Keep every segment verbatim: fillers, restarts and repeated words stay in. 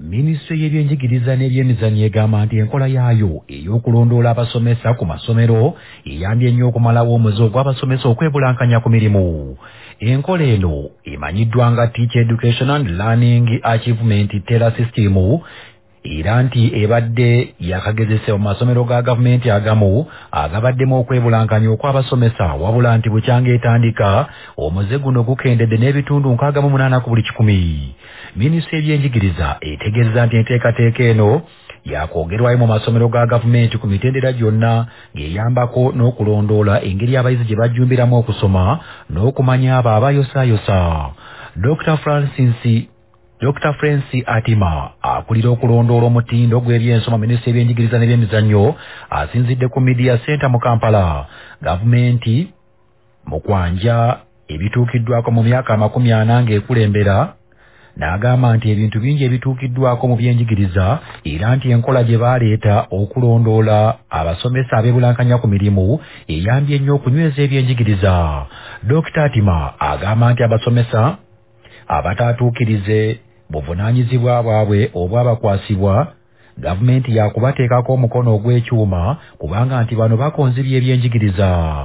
Minisitule y'ebyenjigiriza n'ebyemizannyo egamba nti enkola yaayo ey'okulondoola abasomesa ku masomero eyambye nnyo okumalawo omuze ogw'abasomesa okwebulankanya ku mirimu. Enkola eno emanyiddwa nga Teacher Education and Learning Achievement Teller System era nti ebadde yakagezesebwa mu masomero ga gavumenti agamu agabaddemu okwebulankanya okw'abasomesa wabula nti bukyanga etandika omuze guno gukendedde n'ebitundu nkaaga mu munaana ku buli kikumi. Minisitule y'ebyenjigiriza etegeeza nti enteekateeka eno yakwogerwayo mu masomero ga gavumenti ku mitendera gyonna ng'eyambako n'okulondoola engeri abayizi gye bajjumbiramu okusoma n'okumanya abo abayosaayosa. Doctor Francis Doctor Francis Atima akulira okulondoola omutindo gw'ebyensoma Minisitule y'ebyenjigiriza n'ebyemizannyo asinzidde ku Media Center mu Kampala. Gavumenti mu kwanja ebituukiddwako mu myaka amakumi ana ng'ekulembera n'agamba nti ebintu bingi ebituukiddwako mu byenjigiriza era nti enkola gye baaleeta okulondoola abasomesa abeebulankanya ku mirimu eyambye nnyo okunyweza ebyenjigiriza. Dokita Atima agamba nti abasomesa abataatuukirize buvunaanyizibwa bwabwe obwabakwasibwa gavumenti yakubateekako omukono ogw'ekyuma kubanga nti bano bakonzibya ebyenjigiriza.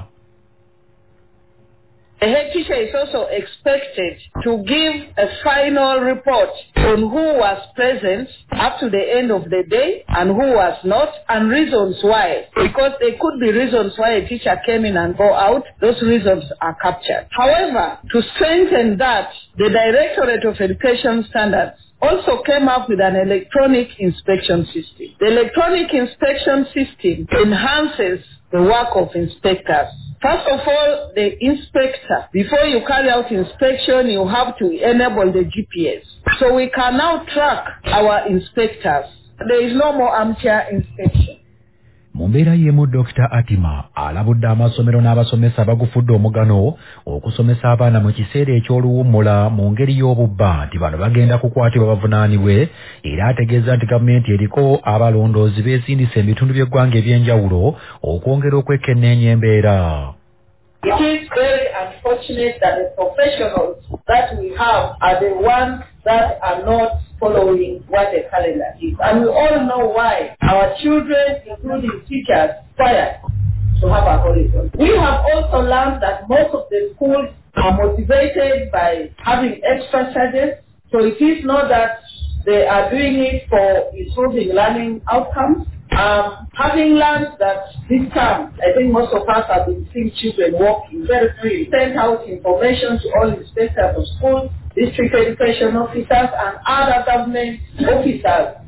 The head teacher is also expected to give a final report on who was present up to the end of the day and who was not, and reasons why. Because there could be reasons why a teacher came in and go out. Those reasons are captured. However, to strengthen that, the Directorate of Education Standards also came up with an electronic inspection system. The electronic inspection system enhances the work of inspectors. First of all, the inspector, before you carry out inspection, you have to enable the G P S. So we can now track our inspectors. There is no more armchair inspection. Mu mbeera y'emu Dokita Atima alabudde amasomero n'abasomesa bagufudde omugano okusomesa abaana mu kiseera eky'oluwummula mu ngeri y'obubba nti bano bagenda kukwatibwa bavunaanibwe era ategeeza nti gavumenti eriko abalondoozi beesindise ebitundu by'eggwanga eby'enjawulo okwongera okwekenneenya embeera. It is very unfortunate that the professionals that we have are the ones that are not following what the calendar is. And we all know why our children, including teachers, require to have a holiday. We have also learned that most of the schools are motivated by having extra charges. So it is not that they are doing it for improving learning outcomes. Um, having learned that this time, I think most of us have been seeing children walking very free, sent out information to all inspectors of schools, district education officers, and other government officers